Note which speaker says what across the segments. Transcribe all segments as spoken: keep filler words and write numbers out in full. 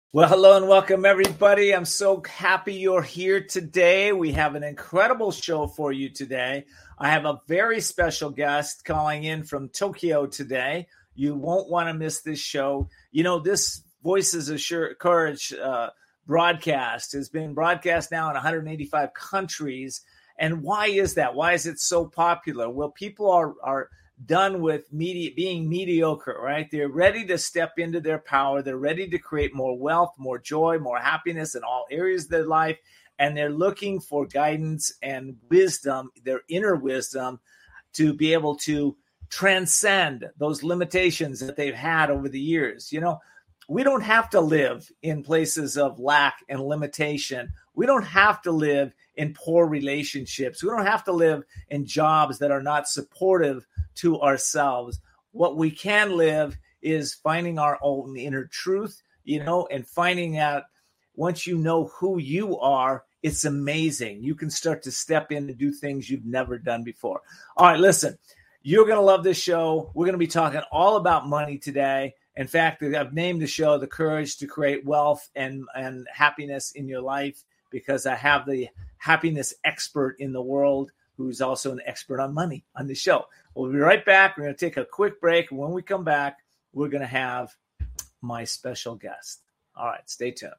Speaker 1: Well, hello and welcome, everybody. I'm so happy you're here today. We have an incredible show for you today. I have a very special guest calling in from Tokyo today. You won't want to miss this show. You know, this Voices of Courage uh, broadcast has been broadcast now in one hundred eighty-five countries. And why is that? Why is it so popular? Well, people are are done with media, being mediocre, right? They're ready to step into their power. They're ready to create more wealth, more joy, more happiness in all areas of their life. And they're looking for guidance and wisdom, their inner wisdom, to be able to transcend those limitations that they've had over the years. You know, we don't have to live in places of lack and limitation. We don't have to live in poor relationships. We don't have to live in jobs that are not supportive to ourselves. What we can live is finding our own inner truth, you know, and finding out once you know who you are, it's amazing. You can start to step in and do things you've never done before. All right, listen, you're going to love this show. We're going to be talking all about money today. In fact, I've named the show The Courage to Create Wealth and, and Happiness in Your Life, because I have the happiness expert in the world who's also an expert on money on the show. We'll be right back. We're going to take a quick break. And when we come back, we're going to have my special guest. All right, stay tuned.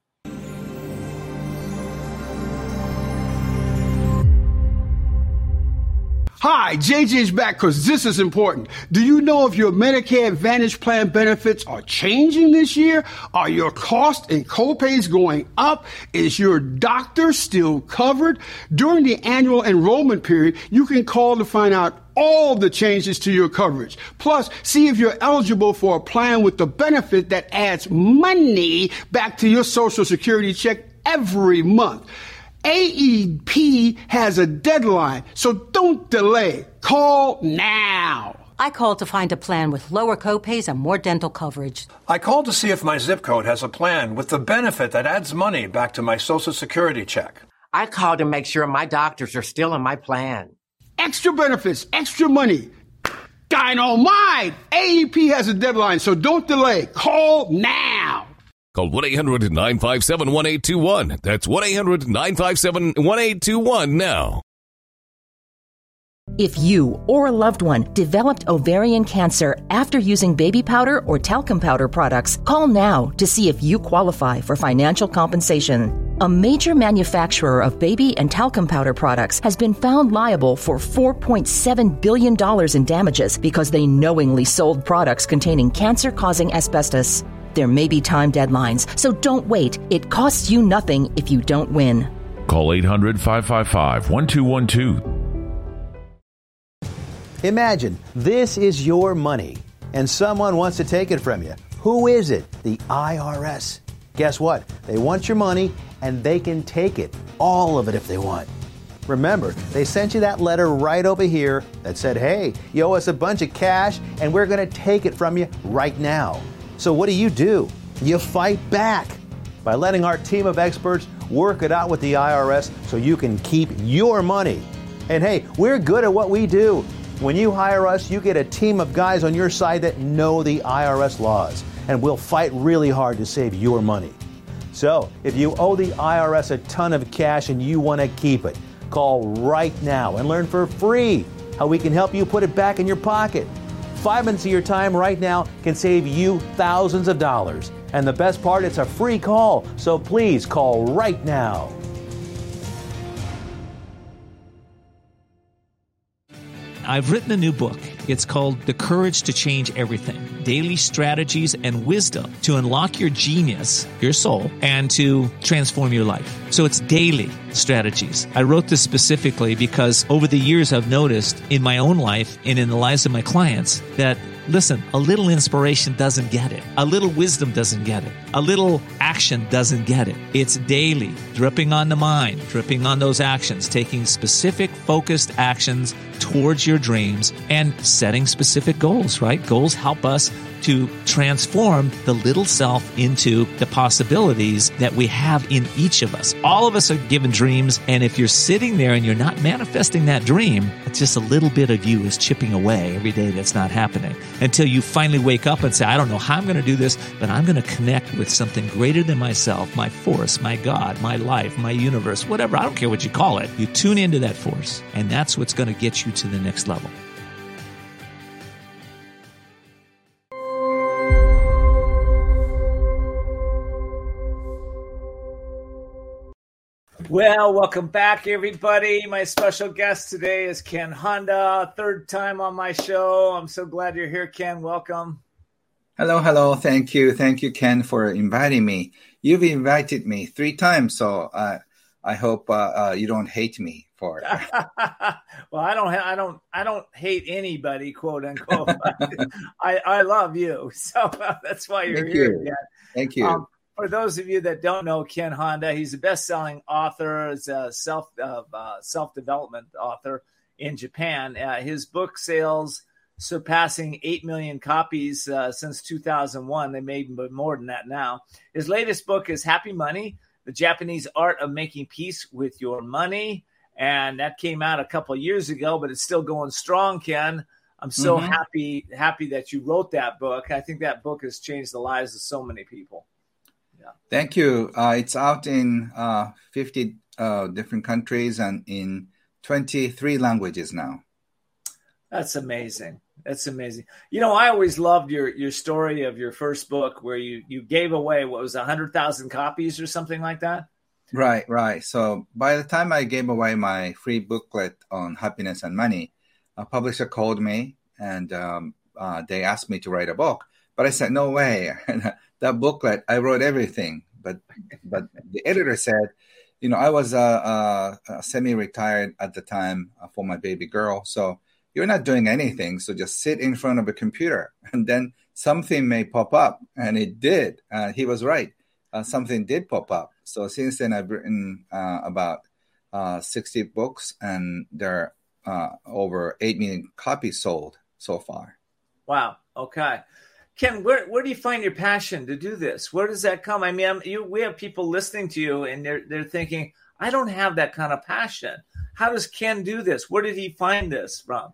Speaker 2: Hi, J J's back because this is important. Do you know if your Medicare Advantage plan benefits are changing this year? Are your costs and copays going up? Is your doctor still covered? During the annual enrollment period, you can call to find out all the changes to your coverage. Plus, see if you're eligible for a plan with the benefit that adds money back to your Social Security check every month. A E P has a deadline, so don't delay. Call now.
Speaker 3: I called to find a plan with lower copays and more dental coverage.
Speaker 4: I called to see if my zip code has a plan with the benefit that adds money back to my Social Security check.
Speaker 5: I called to make sure my doctors are still in my plan.
Speaker 2: Extra benefits, extra money. Dynamite! A E P has a deadline, so don't delay. Call now.
Speaker 6: Call one eight hundred nine five seven one eight two one. That's one eight hundred nine five seven one eight two one now.
Speaker 7: If you or a loved one developed ovarian cancer after using baby powder or talcum powder products, call now to see if you qualify for financial compensation. A major manufacturer of baby and talcum powder products has been found liable for four point seven billion dollars in damages because they knowingly sold products containing cancer-causing asbestos. There may be time deadlines, so don't wait. It costs you nothing if you don't win.
Speaker 8: Call eight hundred five five five one two one two.
Speaker 9: Imagine this is your money and someone wants to take it from you. Who is it? The I R S. Guess what? They want your money and they can take it. All of it if they want. Remember, they sent you that letter right over here that said, hey, you owe us a bunch of cash and we're going to take it from you right now. So what do you do? You fight back by letting our team of experts work it out with the I R S so you can keep your money. And hey, we're good at what we do. When you hire us, you get a team of guys on your side that know the I R S laws, and we'll fight really hard to save your money. So if you owe the I R S a ton of cash and you want to keep it, call right now and learn for free how we can help you put it back in your pocket. Five minutes of your time right now can save you thousands of dollars. And the best part, it's a free call. So please call right now.
Speaker 10: I've written a new book. It's called The Courage to Change Everything, Daily Strategies and Wisdom to Unlock Your Genius, your soul, and to transform your life. So it's daily strategies. I wrote this specifically because over the years I've noticed in my own life and in the lives of my clients that, listen, a little inspiration doesn't get it. A little wisdom doesn't get it. A little action doesn't get it. It's daily, dripping on the mind, dripping on those actions, taking specific focused actions towards your dreams and setting specific goals, right? Goals help us to transform the little self into the possibilities that we have in each of us. All of us are given dreams, and if you're sitting there and you're not manifesting that dream, it's just a little bit of you is chipping away every day that's not happening until you finally wake up and say, I don't know how I'm going to do this, but I'm going to connect with something greater than myself, my force, my God, my life, my universe, whatever. I don't care what you call it. You tune into that force, and that's what's going to get you to the next level.
Speaker 1: Well, welcome back, everybody. My special guest today is Ken Honda, third time on my show. I'm so glad you're here, Ken. Welcome.
Speaker 11: Hello, hello. Thank you. Thank you, Ken, for inviting me. You've invited me three times, so uh, I hope uh, uh, you don't hate me for it.
Speaker 1: Well, I don't, ha- I don't, I don't hate anybody, quote unquote. I, I love you, so uh, that's why you're
Speaker 11: Thank
Speaker 1: here.
Speaker 11: You.
Speaker 1: Ken.
Speaker 11: Thank you.
Speaker 1: Um, For those of you that don't know Ken Honda, he's a best-selling author, he's a self uh, uh, self-development author in Japan. Uh, his book sales surpassing eight million copies uh, since two thousand one. They made more than that now. His latest book is Happy Money, The Japanese Art of Making Peace with Your Money. And that came out a couple of years ago, but it's still going strong, Ken. I'm so mm-hmm. happy, happy that you wrote that book. I think that book has changed the lives of so many people. Yeah.
Speaker 11: Thank you. Uh, it's out in uh, fifty uh, different countries and in twenty-three languages now.
Speaker 1: That's amazing. That's amazing. You know, I always loved your your story of your first book where you, you gave away, what was one hundred thousand copies or something like that?
Speaker 11: Right, right. So by the time I gave away my free booklet on happiness and money, a publisher called me and um, uh, they asked me to write a book. But I said, no way. That booklet, I wrote everything. But but the editor said, you know, I was uh, uh, semi-retired at the time for my baby girl. So you're not doing anything. So just sit in front of a computer and then something may pop up. And it did. Uh, he was right. Uh, something did pop up. So since then, I've written uh, about uh, sixty books, and there are uh, over eight million copies sold so far.
Speaker 1: Wow. Okay. Ken, where where do you find your passion to do this? Where does that come? I mean, I'm, you, we have people listening to you, and they're they're thinking, I don't have that kind of passion. How does Ken do this? Where did he find this from?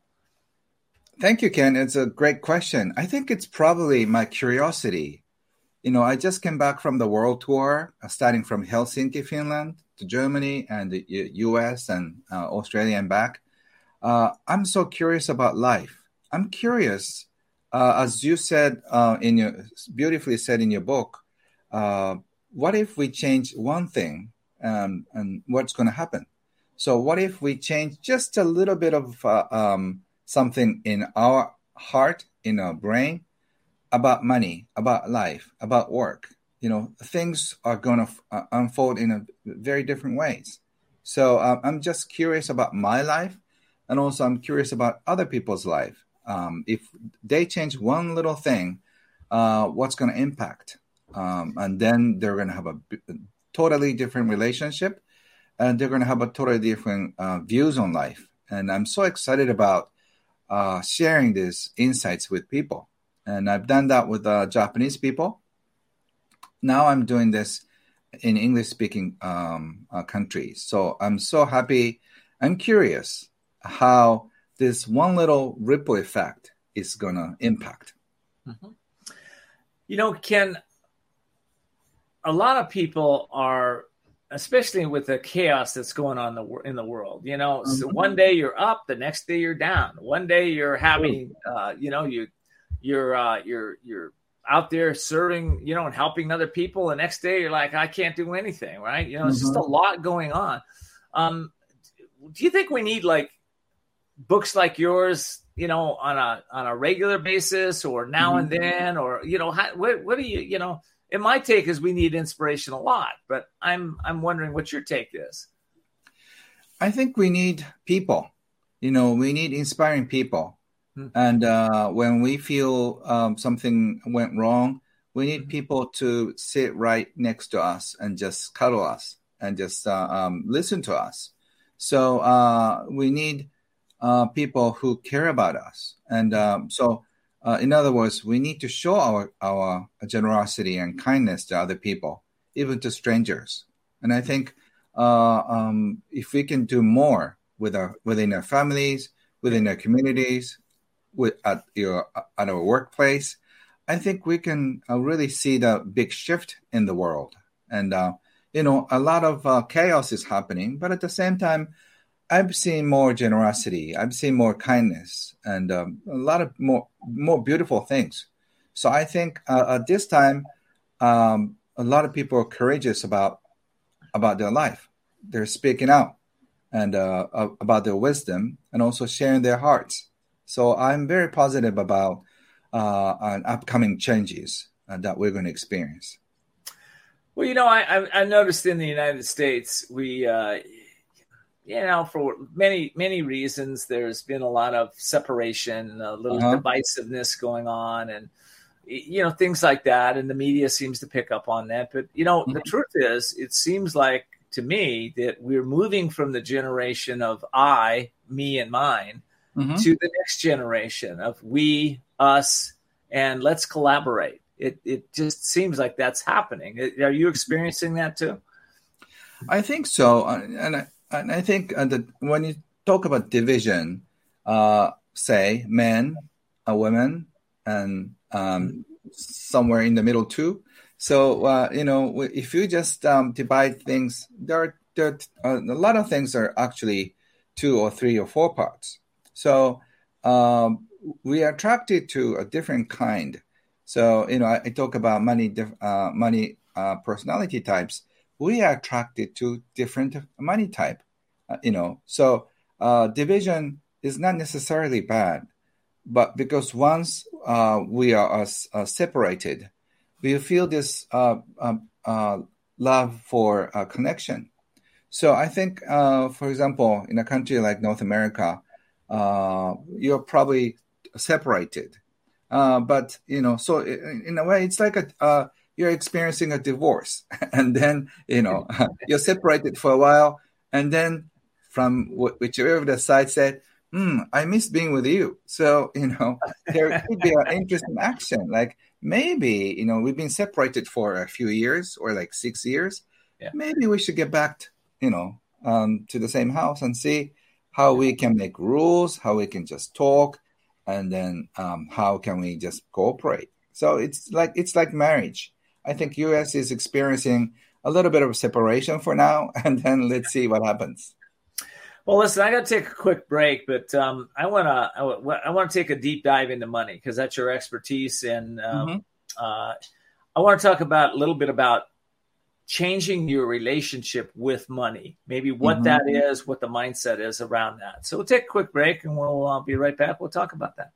Speaker 11: Thank you, Ken. It's a great question. I think it's probably my curiosity. You know, I just came back from the world tour, uh, starting from Helsinki, Finland, to Germany and the U S and uh, Australia and back. Uh, I'm so curious about life. I'm curious, uh, as you said uh, in your beautifully said in your book. Uh, what if we change one thing, um, and what's going to happen? So, what if we change just a little bit of uh, um, something in our heart, in our brain? About money, about life, about work. You know, things are going to uh, unfold in a very different ways. So uh, I'm just curious about my life, and also I'm curious about other people's life. Um, if they change one little thing, uh, what's going to impact? Um, and then they're going to have a b- totally different relationship, and they're going to have a totally different uh, views on life. And I'm so excited about uh, sharing these insights with people. And I've done that with uh, Japanese people. Now I'm doing this in English-speaking um, uh, countries. So I'm so happy. I'm curious how this one little ripple effect is going to impact.
Speaker 1: Mm-hmm. You know, Ken, a lot of people are, especially with the chaos that's going on in the, in the world, you know, mm-hmm. so one day you're up, the next day you're down. One day you're having, uh, you know, you You're uh, you're you're out there serving, you know, and helping other people. The next day, you're like, I can't do anything, right? You know, it's mm-hmm. just a lot going on. Um, do you think we need like books like yours, you know, on a on a regular basis, or now mm-hmm. and then, or you know, how, what what do you, you know? In my take is we need inspiration a lot, but I'm I'm wondering what your take is.
Speaker 11: I think we need people. You know, we need inspiring people. And uh, when we feel um, something went wrong, we need people to sit right next to us and just cuddle us and just uh, um, listen to us. So uh, we need uh, people who care about us. And um, so, uh, in other words, we need to show our, our generosity and kindness to other people, even to strangers. And I think uh, um, if we can do more with our, within our families, within our communities, with, at, your, at our workplace, I think we can uh, really see the big shift in the world. And, uh, you know, a lot of uh, chaos is happening, but at the same time, I've seen more generosity. I've seen more kindness and um, a lot of more more beautiful things. So I think uh, at this time, um, a lot of people are courageous about about their life. They're speaking out and uh, about their wisdom and also sharing their hearts. So I'm very positive about uh, an upcoming changes uh, that we're going to experience.
Speaker 1: Well, you know, I, I, I noticed in the United States, we, uh, you know, for many, many reasons, there's been a lot of separation, a little uh-huh. divisiveness going on and, you know, things like that. And the media seems to pick up on that. But, you know, mm-hmm. the truth is, it seems like to me that we're moving from the generation of I, me and mine mm-hmm. to the next generation of we, us, and let's collaborate. It it just seems like that's happening. Are you experiencing that too?
Speaker 11: I think so. And I, and I think that when you talk about division, uh, say men, uh, women, and um, somewhere in the middle too. So, uh, you know, if you just um, divide things, there are, there are a lot of things are actually two or three or four parts. So um, we are attracted to a different kind. So, you know, I, I talk about money, uh, money uh, personality types. We are attracted to different money type, uh, you know. So uh, division is not necessarily bad, but because once uh, we are uh, uh, separated, we feel this uh, uh, uh, love for uh, connection. So I think, uh, for example, in a country like North America, uh, you're probably separated. Uh, but, you know, so in, in a way, it's like a uh, you're experiencing a divorce. And then, you know, you're separated for a while. And then from wh- whichever the side said, hmm, I miss being with you. So, you know, there could be an interesting action. Like maybe, you know, we've been separated for a few years or like six years. Yeah. Maybe we should get back, to, you know, um, to the same house and see how we can make rules, how we can just talk. And then um, how can we just cooperate? So it's like it's like marriage. I think U S is experiencing a little bit of separation for now, and then let's see what happens.
Speaker 1: Well, listen, I got to take a quick break, but um, I want to I, w- I want to take a deep dive into money because that's your expertise, and um, mm-hmm. uh, I want to talk about a little bit about changing your relationship with money, maybe what mm-hmm. that is, what the mindset is around that. So we'll take a quick break and we'll uh, be right back. We'll talk about that.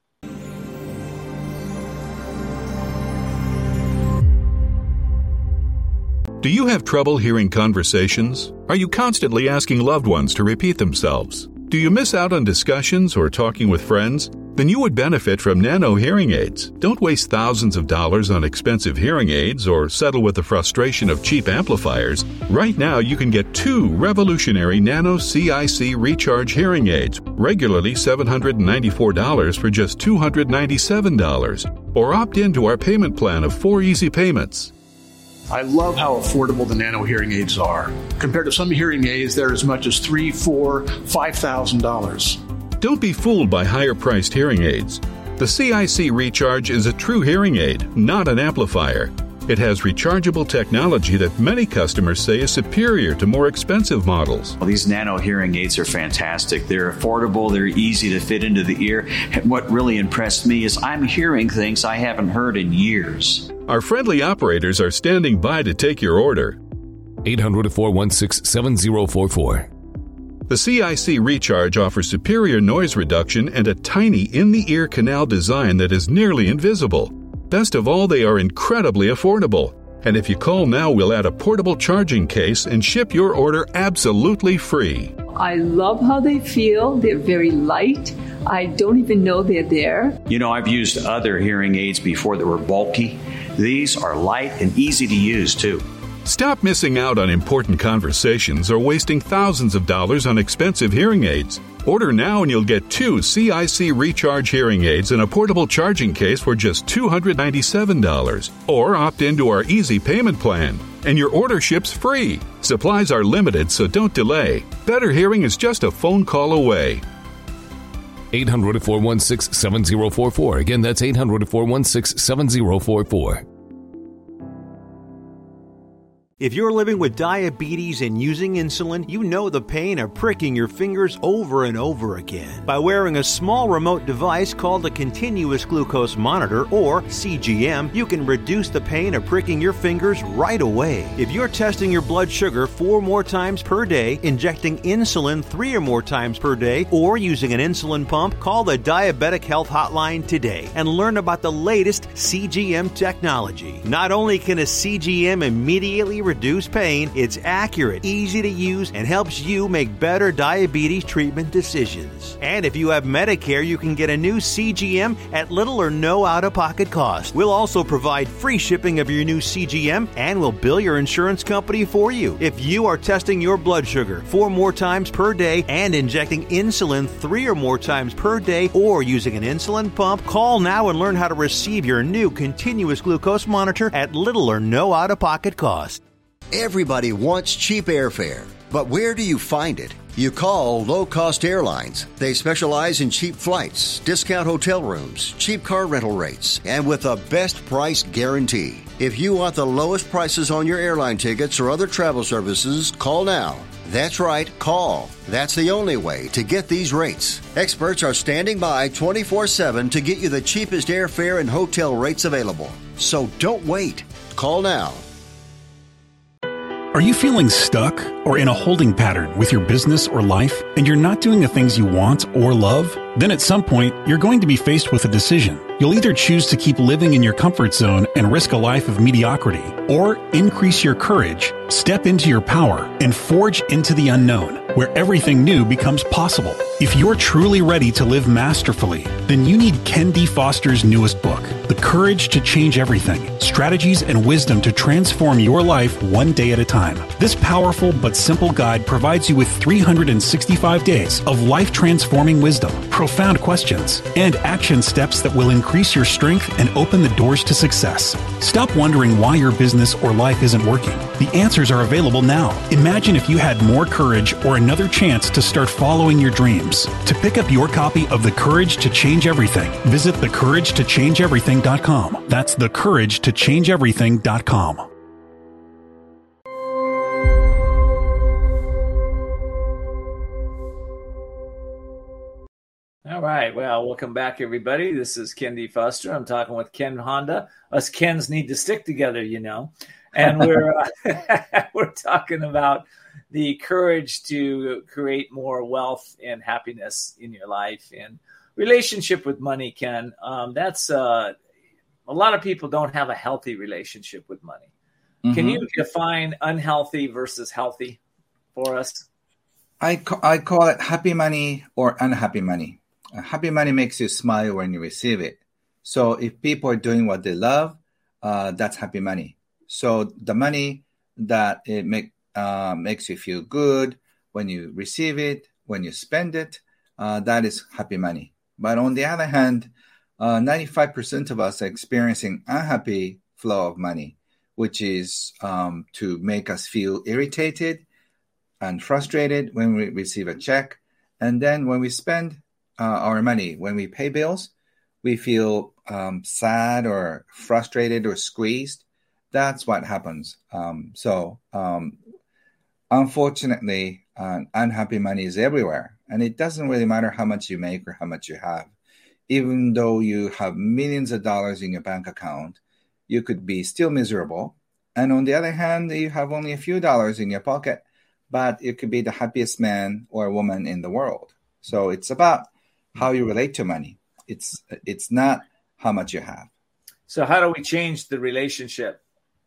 Speaker 12: Do you have trouble hearing conversations? Are you constantly asking loved ones to repeat themselves? Do you miss out on discussions or talking with friends? Then you would benefit from Nano hearing aids. Don't waste thousands of dollars on expensive hearing aids or settle with the frustration of cheap amplifiers. Right now, you can get two revolutionary Nano C I C Recharge hearing aids, regularly seven hundred ninety-four dollars for just two hundred ninety-seven dollars. Or opt into our payment plan of four easy payments.
Speaker 13: I love how affordable the Nano hearing aids are. Compared to some hearing aids, they're as much as three, four, five thousand dollars.
Speaker 12: Don't be fooled by higher-priced hearing aids. The C I C Recharge is a true hearing aid, not an amplifier. It has rechargeable technology that many customers say is superior to more expensive models.
Speaker 14: Well, these Nano hearing aids are fantastic. They're affordable. They're easy to fit into the ear. And what really impressed me is I'm hearing things I haven't heard in years.
Speaker 12: Our friendly operators are standing by to take your order.
Speaker 6: eight hundred, four one six, seven zero four four.
Speaker 12: The C I C Recharge offers superior noise reduction and a tiny in-the-ear canal design that is nearly invisible. Best of all, they are incredibly affordable. And if you call now, we'll add a portable charging case and ship your order absolutely free.
Speaker 15: I love how they feel. They're very light. I don't even know they're there.
Speaker 14: You know, I've used other hearing aids before that were bulky. These are light and easy to use, too.
Speaker 12: Stop missing out on important conversations or wasting thousands of dollars on expensive hearing aids. Order now and you'll get two C I C Recharge hearing aids and a portable charging case for just two hundred ninety-seven dollars. Or opt into our easy payment plan, and your order ships free. Supplies are limited, so don't delay. Better hearing is just a phone call away.
Speaker 6: eight hundred, four one six, seven zero four four. Again, that's eight hundred, four one six, seven zero four four.
Speaker 9: If you're living with diabetes and using insulin, you know the pain of pricking your fingers over and over again. By wearing a small remote device called a continuous glucose monitor, or C G M, you can reduce the pain of pricking your fingers right away. If you're testing your blood sugar four more times per day, injecting insulin three or more times per day, or using an insulin pump, call the Diabetic Health Hotline today and learn about the latest C G M technology. Not only can a C G M immediately reduce pain, it's accurate, easy to use, and helps you make better diabetes treatment decisions. And if you have Medicare, you can get a new C G M at little or no out-of-pocket cost. We'll also provide free shipping of your new C G M, and we'll bill your insurance company for you. If you are testing your blood sugar four more times per day and injecting insulin three or more times per day, or using an insulin pump, call now and learn how to receive your new continuous glucose monitor at little or no out-of-pocket cost.
Speaker 16: Everybody wants cheap airfare, but where do you find it? You call Low Cost Airlines. They specialize in cheap flights, discount hotel rooms, cheap car rental rates, and with a best price guarantee. If you want the lowest prices on your airline tickets or other travel services, call now. That's right, call. That's the only way to get these rates. Experts are standing by twenty-four seven to get you the cheapest airfare and hotel rates available. So don't wait. Call now.
Speaker 17: Are you feeling stuck or in a holding pattern with your business or life, and you're not doing the things you want or love? Then at some point, you're going to be faced with a decision. You'll either choose to keep living in your comfort zone and risk a life of mediocrity, or increase your courage, step into your power, and forge into the unknown, where everything new becomes possible. If you're truly ready to live masterfully, then you need Ken D. Foster's newest book, The Courage to Change Everything, Strategies and Wisdom to Transform Your Life One Day at a Time. This powerful but simple guide provides you with three hundred sixty-five days of life-transforming wisdom, profound questions, and action steps that will increase your strength and open the doors to success. Stop wondering why your business or life isn't working. The answers are available now. Imagine if you had more courage or another chance to start following your dreams. To pick up your copy of The Courage to Change Everything, visit the courage to change everything dot com. That's the courage to change everything dot com.
Speaker 1: All right. Well, welcome back, everybody. This is Ken D. Foster. I'm talking with Ken Honda. Us Kens need to stick together, you know. And we're uh, we're talking about the courage to create more wealth and happiness in your life and relationship with money, Ken. Um, that's uh, a lot of people don't have a healthy relationship with money. Mm-hmm. Can you define unhealthy versus healthy for us?
Speaker 11: I, ca- I call it happy money or unhappy money. Uh, happy money makes you smile when you receive it. So if people are doing what they love, uh, that's happy money. So the money that it make uh, makes you feel good when you receive it, when you spend it, uh, that is happy money. But on the other hand, uh, ninety-five percent of us are experiencing unhappy flow of money, which is um, to make us feel irritated and frustrated when we receive a check. And then when we spend uh, our money, when we pay bills, we feel um, sad or frustrated or squeezed. That's what happens. Um, so, um, unfortunately, uh, unhappy money is everywhere. And it doesn't really matter how much you make or how much you have. Even though you have millions of dollars in your bank account, you could be still miserable. And on the other hand, you have only a few dollars in your pocket, but you could be the happiest man or woman in the world. So it's about how you relate to money. It's it's not how much you have.
Speaker 1: So how do we change the relationship?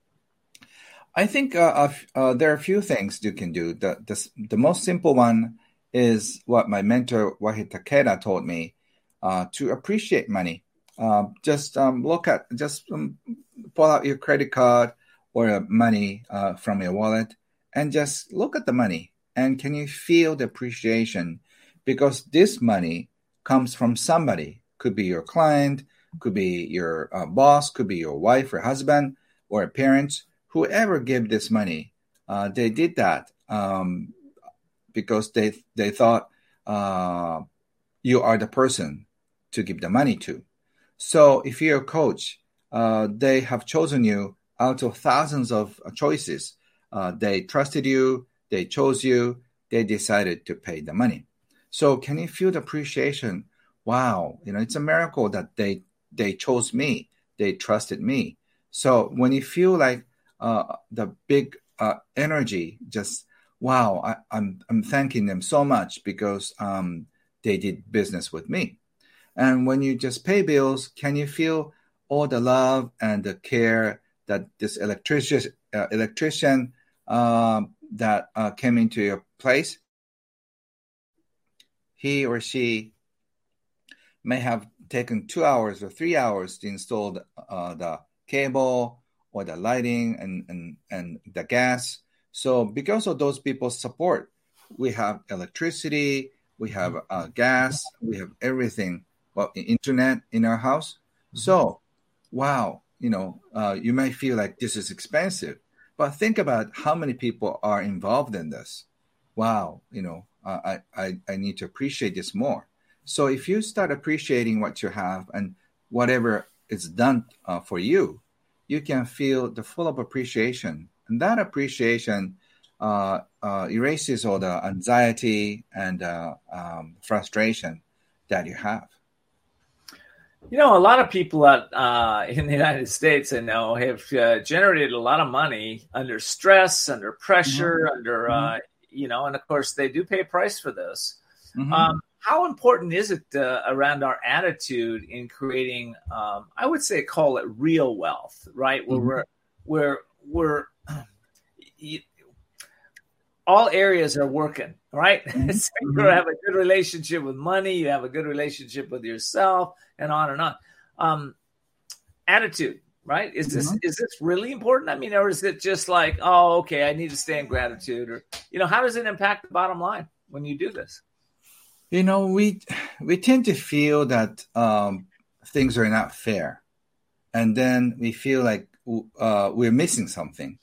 Speaker 11: I think uh, uh, there are a few things you can do. The, the, the most simple one is what my mentor, Wahei Takeda, told me, uh, to appreciate money. Uh, just um, look at, just um, pull out your credit card or money uh, from your wallet and just look at the money. And can you feel the appreciation because this money comes from somebody. Could be your client, could be your uh, boss, could be your wife or husband or parents. Whoever gave this money, uh, they did that um, because they they thought uh, you are the person to give the money to. So if you're a coach, uh, they have chosen you out of thousands of choices. Uh, they trusted you, they chose you, they decided to pay the money. So can you feel the appreciation? Wow, you know, it's a miracle that they they chose me, they trusted me. So when you feel like uh, the big uh, energy, just wow, I, I'm I'm thanking them so much because um, they did business with me. And when you just pay bills, can you feel all the love and the care that this electrician uh, electrician uh, that uh, came into your place? He or she may have taken two hours or three hours to install the, uh, the cable or the lighting and, and, and the gas. So because of those people's support, we have electricity, we have uh, gas, we have everything, well, internet in our house. So, wow, you know, uh, you may feel like this is expensive, but think about how many people are involved in this. Wow, you know, uh, I, I, I need to appreciate this more. So if you start appreciating what you have and whatever is done uh, for you, you can feel the full of appreciation. And that appreciation uh, uh, erases all the anxiety and uh, um, frustration that you have.
Speaker 1: You know, a lot of people out, uh, in the United States, I know, have uh, generated a lot of money under stress, under pressure, mm-hmm. under, uh, you know, and of course they do pay a price for this. Mm-hmm. Um, how important is it uh, around our attitude in creating, um, I would say, call it real wealth, right? Where mm-hmm. we're, we're, we're, you, all areas are working, right? Mm-hmm. So you have a good relationship with money, you have a good relationship with yourself, and on and on. Um, attitude, right? Is this mm-hmm. is this really important? I mean, or is it just like, oh, okay, I need to stay in gratitude, or you know, how does it impact the bottom line when you do this?
Speaker 11: You know, we we tend to feel that um, things are not fair, and then we feel like uh, we're missing something.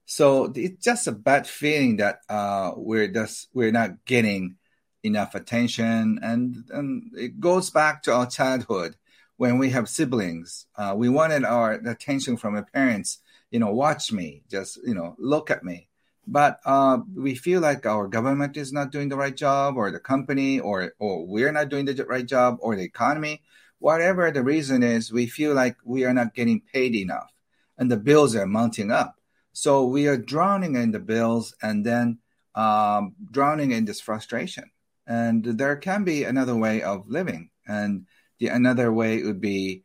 Speaker 11: So it's just a bad feeling that uh, we're just we're not getting enough attention, and and it goes back to our childhood when we have siblings. Uh, we wanted our attention from our parents. You know, watch me, just you know, look at me. But uh, we feel like our government is not doing the right job, or the company, or or we're not doing the right job, or the economy. Whatever the reason is, we feel like we are not getting paid enough, and the bills are mounting up. So we are drowning in the bills, and then um, drowning in this frustration. And there can be another way of living, and the another way would be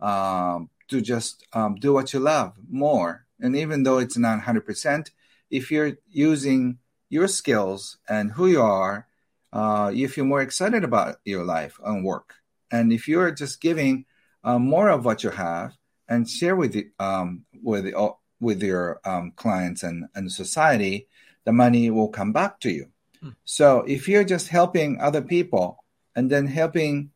Speaker 11: um, to just um, do what you love more. And even though it's not one hundred percent, if you're using your skills and who you are, uh, you feel more excited about your life and work. And if you're just giving uh, more of what you have and share with the, um, with the, with your um, clients and, and society, the money will come back to you. Hmm. So if you're just helping other people and then helping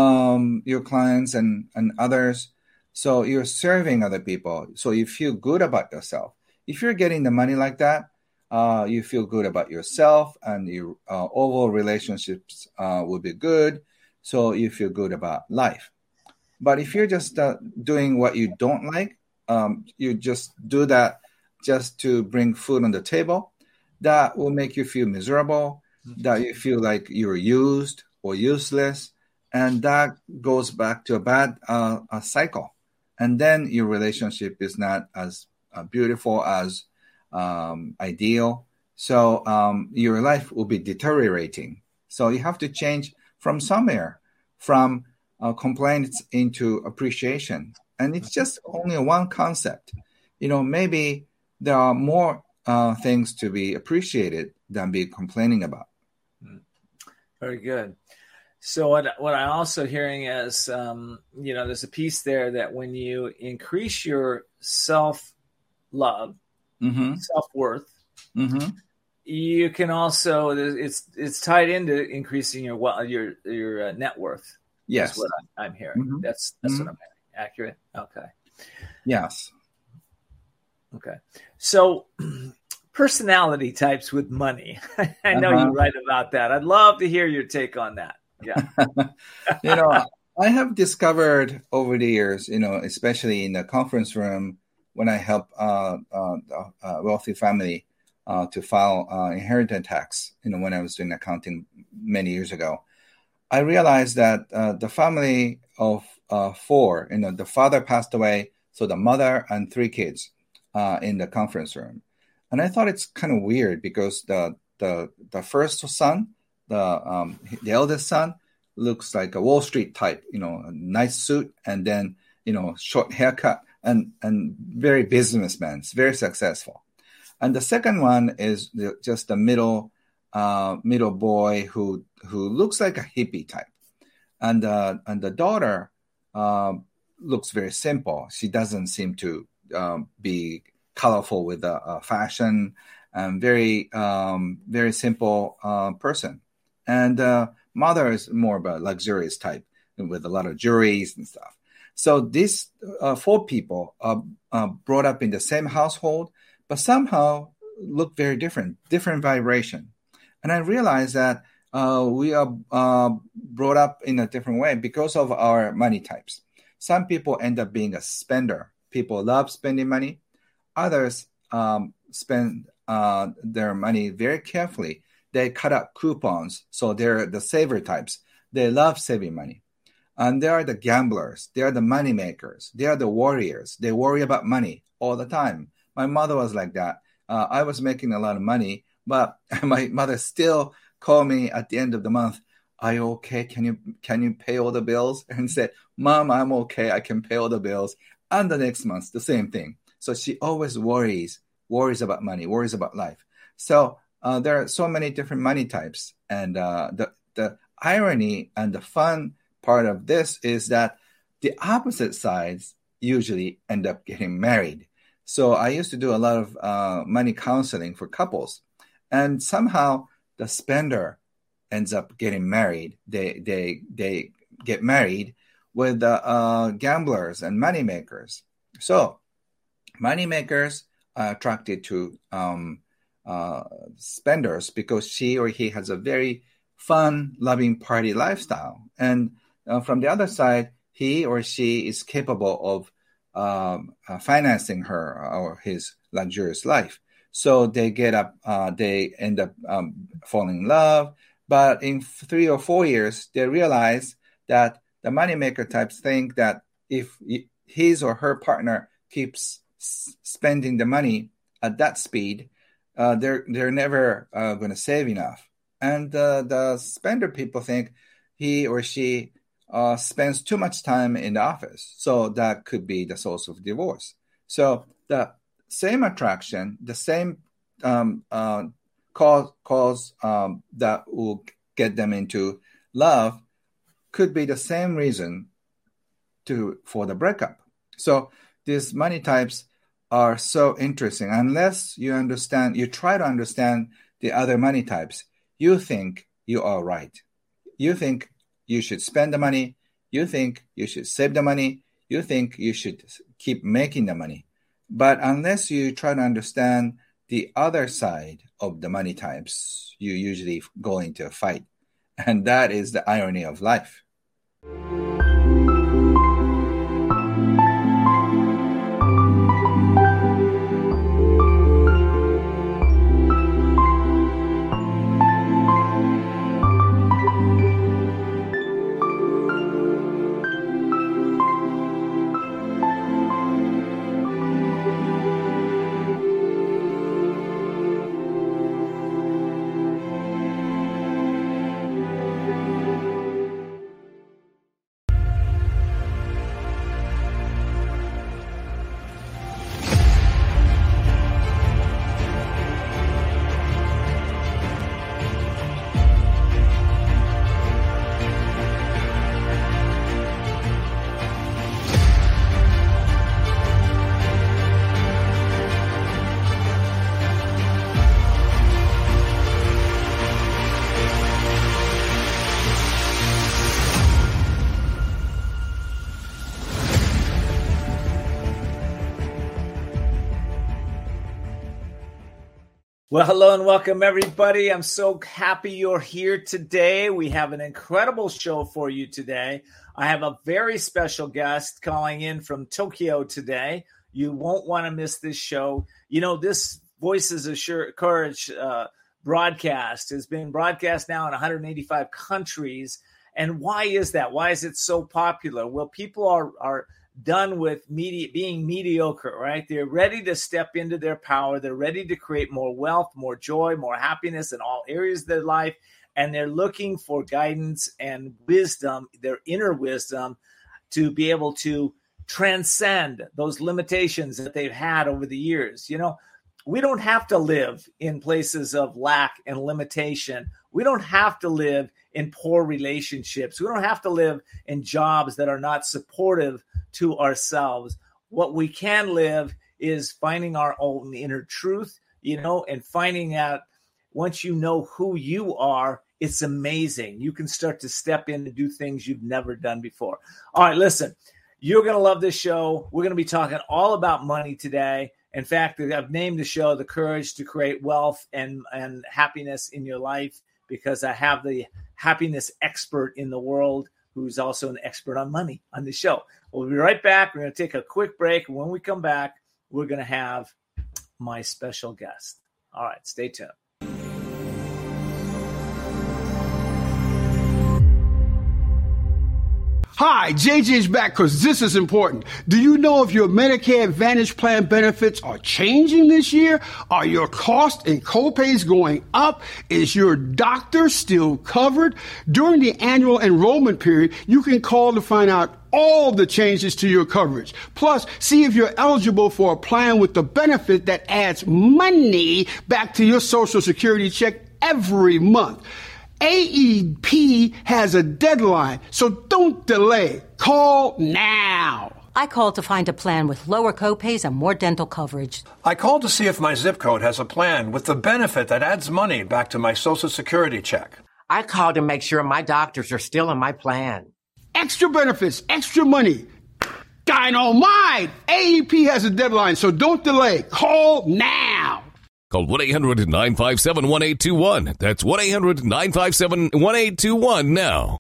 Speaker 11: um, your clients and, and others, so you're serving other people, so you feel good about yourself. If you're getting the money like that, uh, you feel good about yourself, and your uh, overall relationships uh, will be good. So you feel good about life. But if you're just uh, doing what you don't like, um, you just do that just to bring food on the table, that will make you feel miserable, mm-hmm. that you feel like you're used or useless. And that goes back to a bad uh, a cycle. And then your relationship is not as Uh, beautiful as um, ideal. So um, your life will be deteriorating. So you have to change from somewhere, from uh, complaints into appreciation. And it's just only one concept. You know, maybe there are more uh, things to be appreciated than be complaining about.
Speaker 1: Very good. So what what I'm also hearing is, um, you know, there's a piece there that when you increase your self love, mm-hmm. self-worth, mm-hmm. you can also it's it's tied into increasing your well your your uh, net worth.
Speaker 11: Yes,
Speaker 1: is what I'm, I'm hearing.
Speaker 11: Mm-hmm.
Speaker 1: That's that's
Speaker 11: Mm-hmm.
Speaker 1: what I'm hearing. Accurate. Okay.
Speaker 11: Yes.
Speaker 1: Okay. So, personality types with money. I know
Speaker 11: Uh-huh.
Speaker 1: you write about that. I'd love to hear your take on that. Yeah.
Speaker 11: You know, I have discovered over the years, you know, especially in the conference room when I help uh, uh, a wealthy family uh, to file uh, inheritance tax, you know, when I was doing accounting many years ago, I realized that uh, the family of uh, four, you know, the father passed away, so the mother and three kids uh, in the conference room. And I thought it's kind of weird because the the the first son, the um, the eldest son, looks like a Wall Street type, you know, a nice suit and then, you know, short haircut and, and very businessman, very successful. And the second one is the, just a middle uh, middle boy who who looks like a hippie type. And, uh, and the daughter uh, looks very simple. She doesn't seem to um, be colorful with the uh, fashion and very, um, very simple uh, person. And uh, mother is more of a luxurious type with a lot of jewelries and stuff. So these uh, four people are uh, brought up in the same household, but somehow look very different, different vibration. And I realized that uh, we are uh, brought up in a different way because of our money types. Some people end up being a spender. People love spending money. Others um, spend uh, their money very carefully. They cut out coupons, so they're the saver types. They love saving money. And they are the gamblers. They are the money makers. They are the warriors. They worry about money all the time. My mother was like that. Uh, I was making a lot of money, but my mother still called me at the end of the month. Are you okay? Can you can you pay all the bills? And said, Mom, I'm okay. I can pay all the bills. And the next month, the same thing. So she always worries, worries about money, worries about life. So uh, there are so many different money types. And uh, the, the irony and the fun part of this is that the opposite sides usually end up getting married. So I used to do a lot of uh, money counseling for couples. And somehow the spender ends up getting married. They they they get married with uh, uh, gamblers and money makers. So money makers are attracted to um, uh, spenders because she or he has a very fun, loving party lifestyle. And uh, from the other side, he or she is capable of um, uh, financing her or his luxurious life. So they get up, uh, they end up um, falling in love. But in three or four years, they realize that the moneymaker types think that if his or her partner keeps s- spending the money at that speed, uh, they're they're never uh, going to save enough. And uh, the spender people think he or she uh, spends too much time in the office. So that could be the source of divorce. So the same attraction, the same um, uh, cause, cause um, that will get them into love could be the same reason to for the breakup. So these money types are so interesting. Unless you understand, you try to understand the other money types, you think you are right. You think you should spend the money. You think you should save the money. You think you should keep making the money. But unless you try to understand the other side of the money types, you usually go into a fight. And that is the irony of life.
Speaker 1: Well, hello and welcome, everybody. I'm so happy you're here today. We have an incredible show for you today. I have a very special guest calling in from Tokyo today. You won't want to miss this show. You know, this Voices of Courage uh, broadcast has been broadcast now in one hundred eighty-five countries. And why is that? Why is it so popular? Well, people are are done with media, being mediocre, right? They're ready to step into their power. They're ready to create more wealth, more joy, more happiness in all areas of their life. And they're looking for guidance and wisdom, their inner wisdom, to be able to transcend those limitations that they've had over the years. You know, we don't have to live in places of lack and limitation. We don't have to live in poor relationships. We don't have to live in jobs that are not supportive to ourselves. What we can live is finding our own inner truth, you know, and finding out once you know who you are, it's amazing. You can start to step in and do things you've never done before. All right, listen, you're going to love this show. We're going to be talking all about money today. In fact, I've named the show The Courage to Create Wealth and, and Happiness in Your Life, because I have the happiness expert in the world who's also an expert on money on the show. We'll be right back. We're going to take a quick break. When we come back, we're going to have my special guest. All right, stay tuned.
Speaker 2: Hi, J J's back because this is important. Do you know if your Medicare Advantage plan benefits are changing this year? Are your costs and copays going up? Is your doctor still covered? During the annual enrollment period, you can call to find out all the changes to your coverage. Plus, see if you're eligible for a plan with the benefit that adds money back to your Social Security check every month. A E P has a deadline, so don't delay. Call now.
Speaker 3: I called to find a plan with lower copays and more dental coverage.
Speaker 4: I called to see if my zip code has a plan with the benefit that adds money back to my Social Security check.
Speaker 5: I called to make sure my doctors are still in my plan.
Speaker 2: Extra benefits, extra money. Dynamite! A E P has a deadline, so don't delay. Call now.
Speaker 6: Call one eight hundred nine five seven one eight two one. That's one eight hundred nine five seven one eight two one now.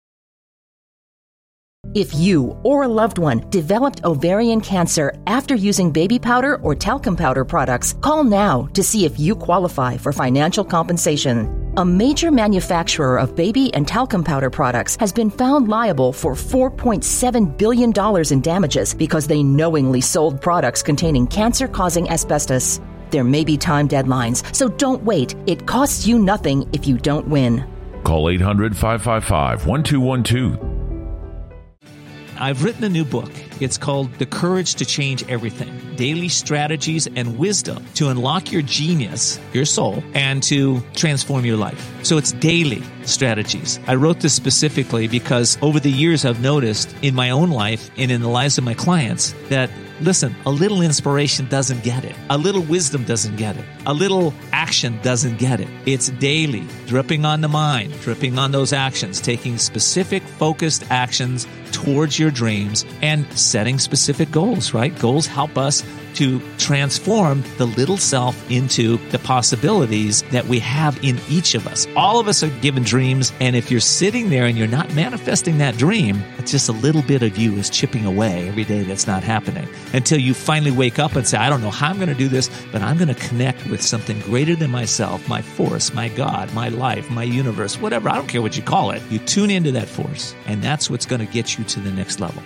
Speaker 7: If you or a loved one developed ovarian cancer after using baby powder or talcum powder products, call now to see if you qualify for financial compensation. A major manufacturer of baby and talcum powder products has been found liable for four point seven billion dollars in damages because they knowingly sold products containing cancer-causing asbestos. There may be time deadlines, so don't wait. It costs you nothing if you don't win.
Speaker 8: Call eight hundred five five five one two one two.
Speaker 10: I've written a new book. It's called The Courage to Change Everything, Daily Strategies and Wisdom to Unlock Your Genius, your soul, and to transform your life. So it's daily strategies. I wrote this specifically because over the years I've noticed in my own life and in the lives of my clients that, listen, a little inspiration doesn't get it. A little wisdom doesn't get it. A little action doesn't get it. It's daily, dripping on the mind, dripping on those actions, taking specific focused actions towards your dreams and setting specific goals, right? Goals help us to transform the little self into the possibilities that we have in each of us. All of us are given dreams, and if you're sitting there and you're not manifesting that dream, it's just a little bit of you is chipping away every day that's not happening until you finally wake up and say, I don't know how I'm going to do this, but I'm going to connect with something greater than myself, my force, my God, my life, my universe, whatever. I don't care what you call it. You tune into that force, and that's what's going to get you to the next level.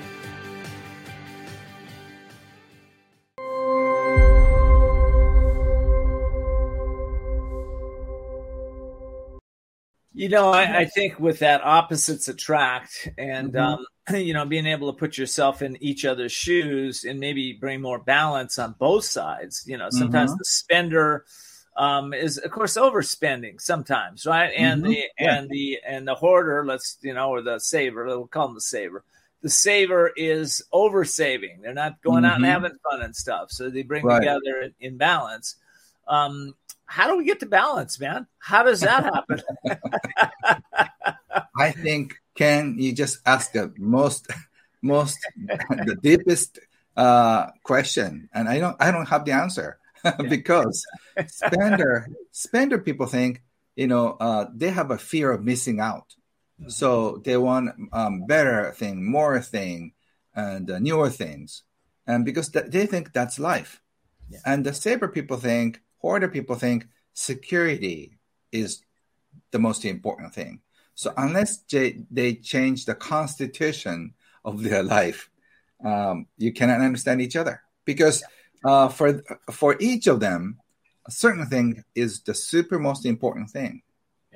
Speaker 1: You know, I, I think with that, opposites attract, and
Speaker 11: Mm-hmm.
Speaker 1: um, you know, being able to put yourself in each other's shoes and maybe bring more balance on both sides. You know, sometimes
Speaker 11: Mhm.
Speaker 1: the spender um, is, of course, overspending sometimes, right? And
Speaker 11: Mhm.
Speaker 1: the
Speaker 11: Yeah.
Speaker 1: and the and the hoarder, let's you know, or the saver, we'll call them the saver. The saver is oversaving. They're not going out and
Speaker 11: Mhm.
Speaker 1: having fun and stuff, so they bring
Speaker 11: Right.
Speaker 1: together in, in balance. Um, how do we get to balance, man? How does that happen?
Speaker 11: I think, Ken, you just asked the most, most, the deepest uh, question, and I don't, I don't have the answer. because spender spender people think, you know, uh, they have a fear of missing out. Mm-hmm. So they want um, better thing, more thing, and uh, newer things. And because th- they think that's life. Yeah. And the saver people think, hoarder people think security is the most important thing. So unless they, they change the constitution of their life, um, you cannot understand each other. Because uh, for for each of them, a certain thing is the super most important thing.
Speaker 1: Yeah.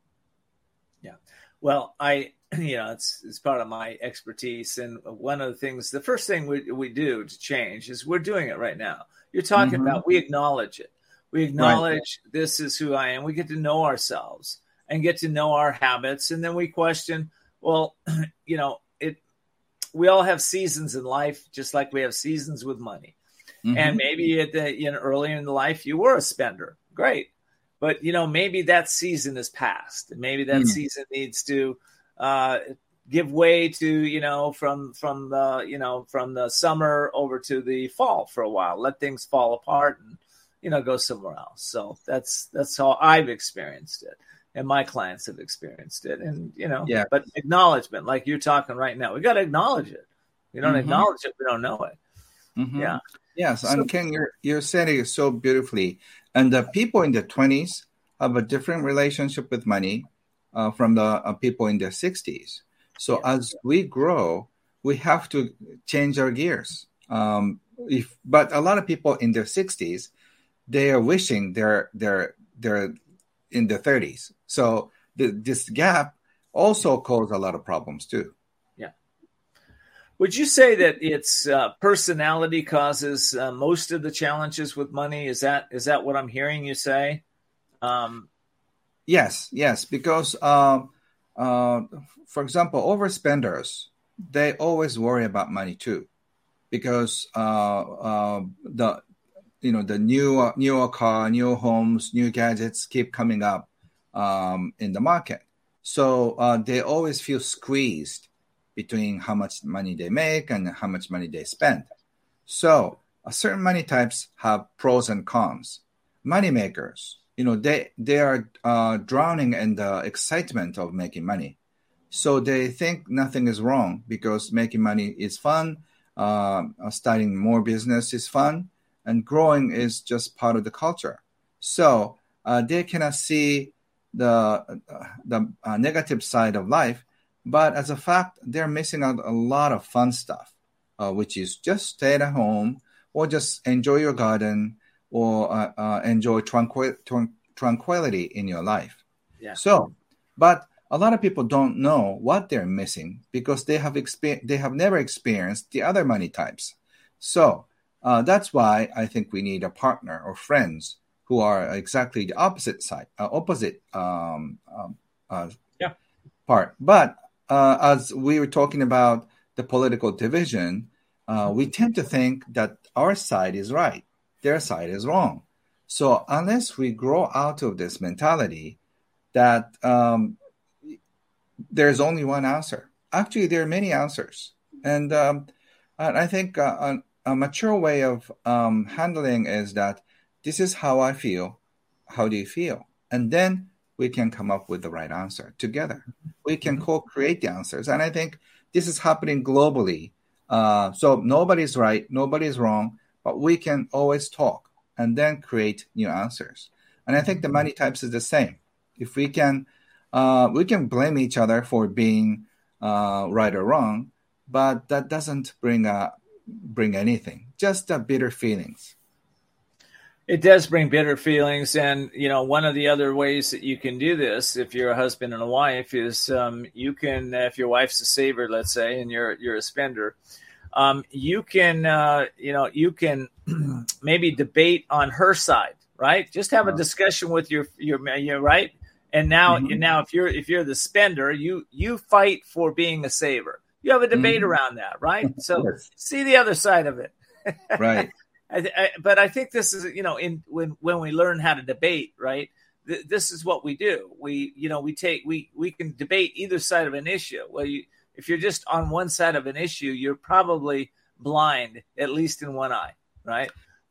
Speaker 1: Yeah. Well, I, you know, it's it's part of my expertise. And one of the things, the first thing we, we do to change is we're doing it right now. You're talking mm-hmm. about, we acknowledge it. We acknowledge right. This is who I am. We get to know ourselves and get to know our habits. And then we question, well, you know, it. we all have seasons in life, just like we have seasons with money. Mm-hmm. And maybe at the, you know, earlier in life, you were a spender. Great. But, you know, maybe that season is past. And maybe that mm. season needs to uh, give way to, you know, from from the, you know, from the summer over to the fall for a while. Let things fall apart and, you know, go somewhere else. So that's that's how I've experienced it. And my clients have experienced it. And, you know,
Speaker 11: yeah.
Speaker 1: but acknowledgement, like you're talking right now, we got to acknowledge it. We don't mm-hmm. acknowledge it, we don't know it.
Speaker 11: Mm-hmm.
Speaker 1: Yeah.
Speaker 11: Yes.
Speaker 1: So,
Speaker 11: and Ken, you're, you're saying it so beautifully. And the people in their twenties have a different relationship with money uh, from the uh, people in their sixties. So yeah. as we grow, we have to change our gears. Um, if, but a lot of people in their sixties, they are wishing they're, they're, they're in their thirties. So the, this gap also caused a lot of problems too.
Speaker 1: Yeah. Would you say that it's uh, personality causes uh, most of the challenges with money? Is that is that what I'm hearing you say? Um,
Speaker 11: yes, yes. Because, uh, uh, for example, overspenders, they always worry about money too, because uh, uh, the you know the new newer car, new homes, new gadgets keep coming up um, in the market. So uh, they always feel squeezed between how much money they make and how much money they spend. So uh, certain money types have pros and cons. Money makers, you know, they, they are uh, drowning in the excitement of making money. So they think nothing is wrong because making money is fun, uh, starting more business is fun, and growing is just part of the culture. So uh, they cannot see the, uh, the uh, negative side of life. But as a fact, they're missing out a lot of fun stuff, uh, which is just stay at home or just enjoy your garden or uh, uh, enjoy tranquil- tran- tranquility in your life.
Speaker 1: Yeah.
Speaker 11: So, but a lot of people don't know what they're missing because they have exper- they have never experienced the other money types. So uh, that's why I think we need a partner or friends who are exactly the opposite side, uh, opposite um, um, uh,
Speaker 1: yeah.
Speaker 11: part. But Uh, as we were talking about the political division, uh, we tend to think that our side is right, their side is wrong. So unless we grow out of this mentality that um, there's only one answer, actually there are many answers. And, um, and I think uh, a, a mature way of um, handling is that this is how I feel. How do you feel? And then we can come up with the right answer together. We can co-create the answers. And I think this is happening globally. Uh, so nobody's right, nobody's wrong, but we can always talk and then create new answers. And I think the money types is the same. If we can, uh, we can blame each other for being uh, right or wrong, but that doesn't bring a, bring anything, just uh, bitter feelings.
Speaker 1: It does bring bitter feelings. And, you know, one of the other ways that you can do this, if you're a husband and a wife, is um, you can, if your wife's a saver, let's say, and you're you're a spender, um, you can, uh, you know, you can maybe debate on her side, right? Just have a discussion with your, your, your right? And now, mm-hmm. and now if you're if you're the spender, you you fight for being a saver. You have a debate mm-hmm. around that, right? So see the other side of it.
Speaker 11: Right.
Speaker 1: I, I, but I think this is, you know, in when, when we learn how to debate, right, th- this is what we do. We, you know, we take, we, we can debate either side of an issue. Well, you, if you're just on one side of an issue, you're probably blind, at least in one eye, right?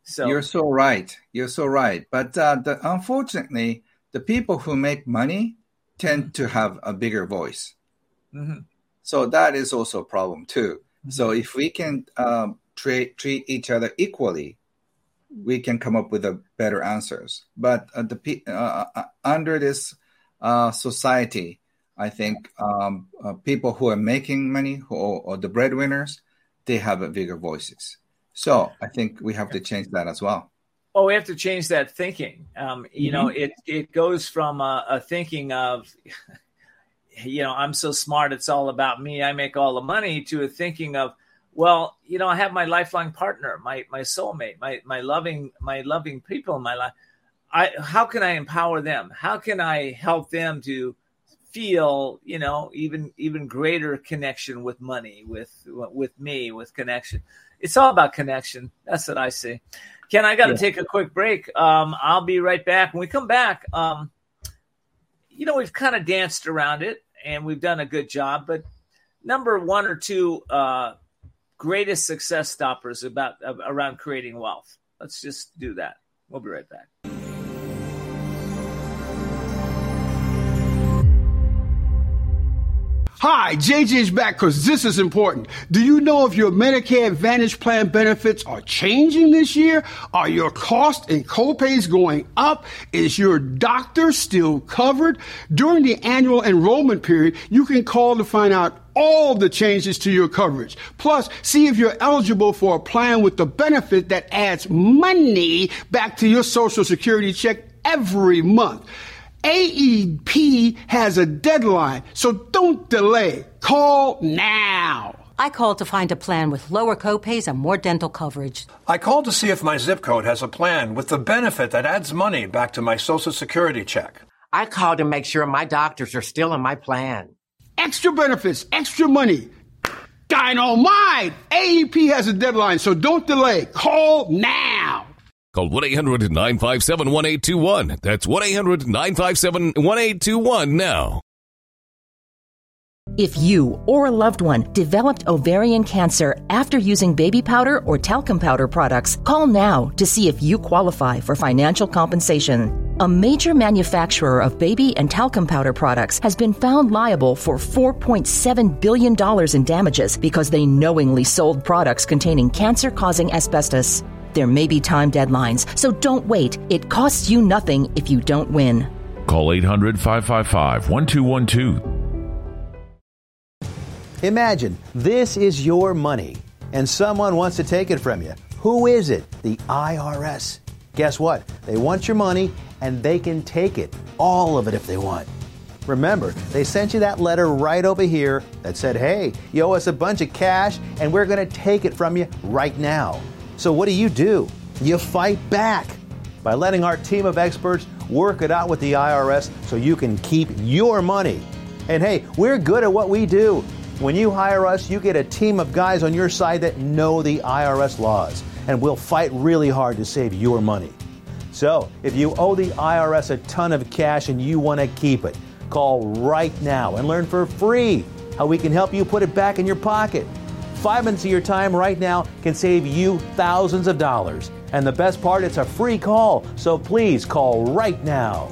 Speaker 1: So
Speaker 11: you're so right. You're so right. But uh, the, unfortunately, the people who make money tend to have a bigger voice.
Speaker 1: Mm-hmm.
Speaker 11: So that is also a problem too. Mm-hmm. So if we can um, tra- treat each other equally, we can come up with a better answers. But uh, the uh, uh, under this uh, society, I think um, uh, people who are making money who, or the breadwinners, they have a bigger voices. So I think we have to change that as well.
Speaker 1: Oh, we have to change that thinking. Um, you
Speaker 11: Mm-hmm.
Speaker 1: know, it it goes from a, a thinking of, you know, I'm so smart, it's all about me, I make all the money, to a thinking of, well, you know, I have my lifelong partner, my my soulmate, my my loving my loving people in my life. I how can I empower them? How can I help them to feel, you know, even even greater connection with money, with with me, with connection? It's all about connection. That's what I see. Ken, I got to yeah. take a quick break. Um, I'll be right back. When we come back, um, you know, we've kind of danced around it and we've done a good job. But number one or two uh, greatest success stoppers about uh, around creating wealth. Let's just do that. We'll be right back.
Speaker 2: Hi, J J's back because this is important. Do you know if your Medicare Advantage plan benefits are changing this year? Are your costs and copays going up? Is your doctor still covered? During the annual enrollment period, you can call to find out all the changes to your coverage. Plus, see if you're eligible for a plan with the benefit that adds money back to your Social Security check every month. A E P has a deadline, so don't delay. Call now.
Speaker 3: I called to find a plan with lower copays and more dental coverage.
Speaker 4: I called to see if my zip code has a plan with the benefit that adds money back to my Social Security check.
Speaker 5: I called to make sure my doctors are still in my plan.
Speaker 2: Extra benefits, extra money. Dynamite! A E P has a deadline, so don't delay. Call now.
Speaker 6: Call one eight hundred nine five seven one eight two one. That's one eight hundred nine five seven one eight two one now.
Speaker 7: If you or a loved one developed ovarian cancer after using baby powder or talcum powder products, call now to see if you qualify for financial compensation. A major manufacturer of baby and talcum powder products has been found liable for four point seven billion dollars in damages because they knowingly sold products containing cancer-causing asbestos. There may be time deadlines, so don't wait. It costs you nothing if you don't win.
Speaker 8: Call eight hundred five five five one two one two.
Speaker 9: Imagine this is your money and someone wants to take it from you. Who is it? The I R S. Guess what? They want your money and they can take it, all of it if they want. Remember, they sent you that letter right over here that said, hey, you owe us a bunch of cash and we're going to take it from you right now. So what do you do? You fight back by letting our team of experts work it out with the I R S so you can keep your money. And hey, we're good at what we do. When you hire us, you get a team of guys on your side that know the I R S laws, and we'll fight really hard to save your money. So if you owe the I R S a ton of cash and you want to keep it, call right now and learn for free how we can help you put it back in your pocket. Five minutes of your time right now can save you thousands of dollars. And the best part, it's a free call. So please call right now.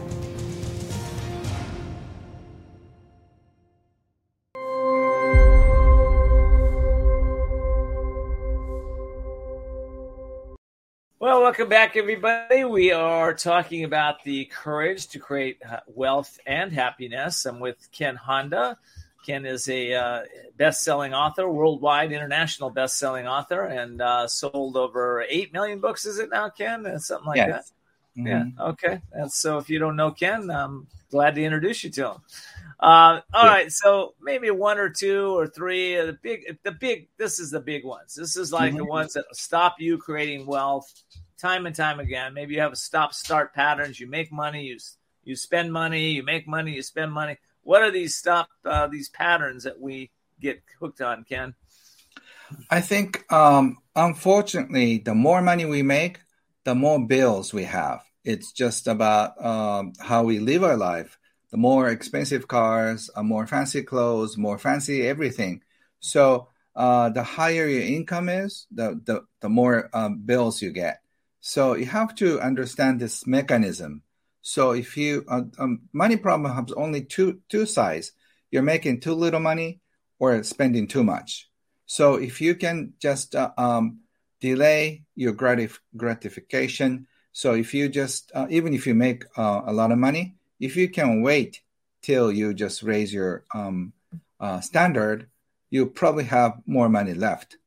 Speaker 1: Well, welcome back, everybody. We are talking about the courage to create wealth and happiness. I'm with Ken Honda. Ken is a uh, best-selling author, worldwide, international best-selling author, and uh, sold over eight million books. Is it now, Ken? Uh, something like
Speaker 11: yes.
Speaker 1: that?
Speaker 11: Mm-hmm.
Speaker 1: Yeah, okay. And so if you don't know Ken, I'm glad to introduce you to him. Uh, all yeah. right, so maybe one or two or three of the big, the big, this is the big ones. This is like mm-hmm. the ones that stop you creating wealth time and time again. Maybe you have a stop-start patterns. You make money, you you spend money, you make money, you spend money. What are these stop uh, these patterns that we get hooked on, Ken?
Speaker 11: I think, um, unfortunately, the more money we make, the more bills we have. It's just about um, how we live our life. The more expensive cars, uh, more fancy clothes, more fancy everything. So uh, the higher your income is, the the, the more um, bills you get. So you have to understand this mechanism. So if you, uh, um, money problem has only two, two sides. You're making too little money or spending too much. So if you can just uh, um, delay your gratif- gratification. So if you just, uh, even if you make uh, a lot of money, if you can wait till you just raise your um, uh, standard, you probably have more money left.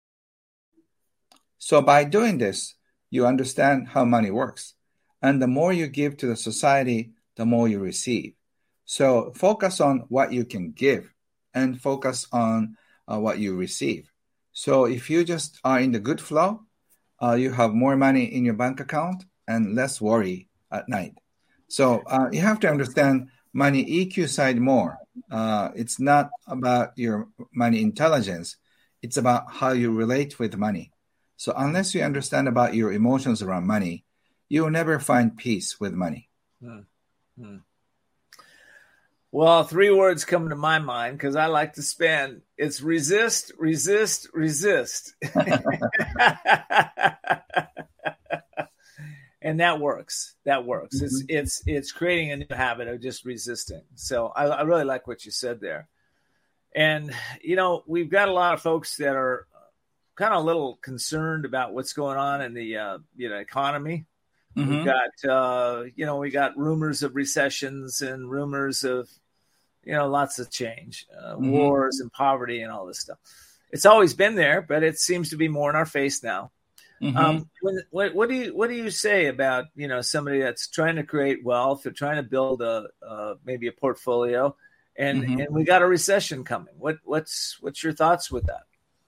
Speaker 11: So by doing this, you understand how money works. And the more you give to the society, the more you receive. So focus on what you can give and focus on uh, what you receive. So if you just are in the good flow, uh, you have more money in your bank account and less worry at night. So uh, you have to understand money E Q side more. Uh, it's not about your money intelligence. It's about how you relate with money. So unless you understand about your emotions around money, you will never find peace with money.
Speaker 1: Hmm. Hmm. Well, three words come to my mind because I like to spend. It's resist, resist, resist. And that works. That works. Mm-hmm. It's it's it's creating a new habit of just resisting. So I, I really like what you said there. And, you know, we've got a lot of folks that are kind of a little concerned about what's going on in the, uh, you know, economy. Mm-hmm. We've got, uh, you know, we got rumors of recessions and rumors of, you know, lots of change, uh, mm-hmm. wars and poverty and all this stuff. It's always been there, but it seems to be more in our face now. Mm-hmm. Um, when, what, what do you what do you say about, you know, somebody that's trying to create wealth or trying to build a uh, maybe a portfolio, and mm-hmm. and we got a recession coming? What what's what's your thoughts with that?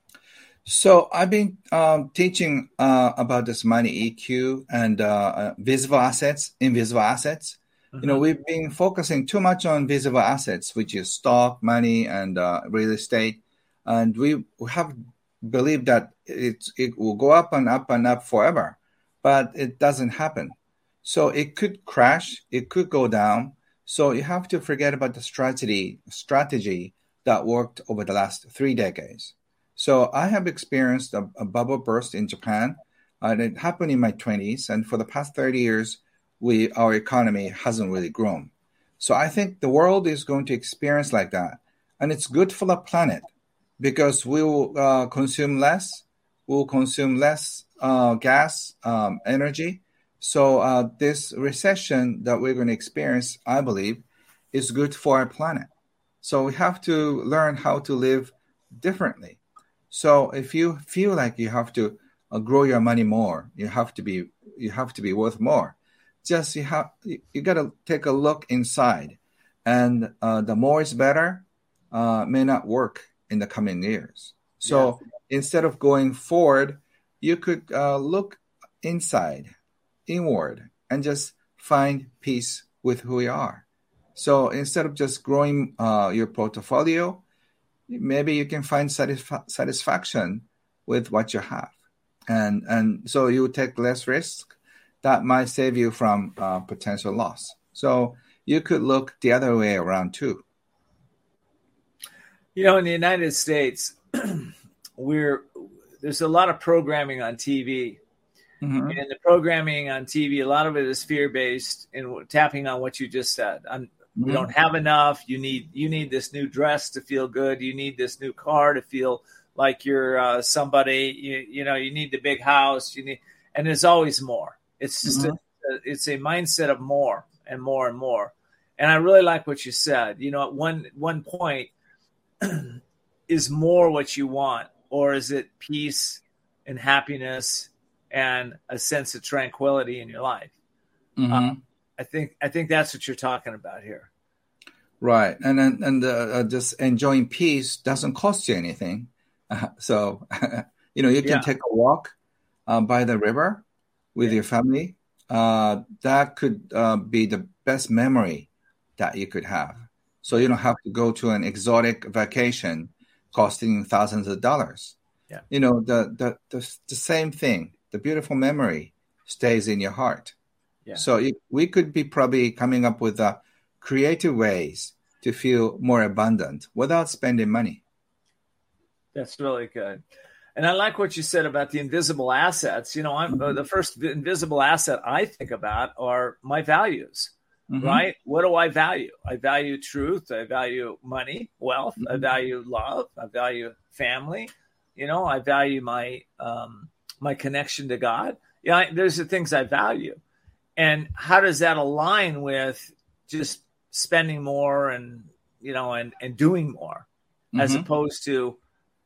Speaker 11: So I've been um, teaching uh, about this money E Q and uh, visible assets, invisible assets. Mm-hmm. You know, we've been focusing too much on visible assets, which is stock, money, and uh, real estate, and we have believed that it it will go up and up and up forever, but it doesn't happen. So it could crash, it could go down. So you have to forget about the strategy strategy that worked over the last three decades. So I have experienced a, a bubble burst in Japan, and it happened in my twenties. And for the past thirty years, we our economy hasn't really grown. So I think the world is going to experience like that, and it's good for the planet because we will uh, consume less, we'll consume less uh, gas, um, energy. So uh, this recession that we're going to experience, I believe, is good for our planet. So we have to learn how to live differently. So if you feel like you have to uh, grow your money more, you have to be you have to be worth more. Just you have you, you got to take a look inside, and uh, the more is better uh, may not work in the coming years. So yeah. Instead of going forward, you could uh, look inside, inward, and just find peace with who you are. So instead of just growing uh, your portfolio, maybe you can find satisfa- satisfaction with what you have. And and so you take less risk. That might save you from uh, potential loss. So you could look the other way around too.
Speaker 1: You know, in the United States, we're there's a lot of programming on T V. Mm-hmm. And the programming on T V, a lot of it is fear-based and tapping on what you just said. I'm, mm-hmm. We don't have enough. You need you need this new dress to feel good. You need this new car to feel like you're uh, somebody. You, you know, you need the big house. You need, and there's always more. It's just mm-hmm. a, it's a mindset of more and more and more. And I really like what you said. You know, at one one point, is more what you want, or is it peace and happiness and a sense of tranquility in your life? Mm-hmm. Uh, I think I think that's what you're talking about here.
Speaker 11: Right, and and, and uh, just enjoying peace doesn't cost you anything. Uh, so you know you can yeah. take a walk uh, by the river with yeah. your family. Uh, that could uh, be the best memory that you could have. So you don't have to go to an exotic vacation costing thousands of dollars. Yeah. You know, the, the, the, the same thing, the beautiful memory stays in your heart. Yeah. So it, we could be probably coming up with uh, creative ways to feel more abundant without spending money.
Speaker 1: That's really good. And I like what you said about the invisible assets. You know, I'm uh, the first invisible asset I think about are my values, mm-hmm. right? What do I value? I value truth. I value money, wealth. Mm-hmm. I value love. I value family. You know, I value my um, my connection to God. Yeah, you know, there's the things I value. And how does that align with just spending more and, you know, and, and doing more, mm-hmm. as opposed to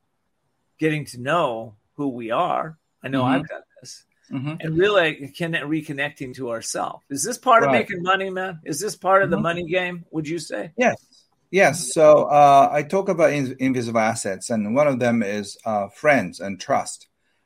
Speaker 1: getting to know who we are? I know mm-hmm. I've done this. Mm-hmm. And really can, reconnecting to ourselves. Is this part right. of making money, man? Is this part of mm-hmm. the money game, would you say?
Speaker 11: Yes. Yes. So uh, I talk about in- invisible assets, and one of them is uh, friends and trust.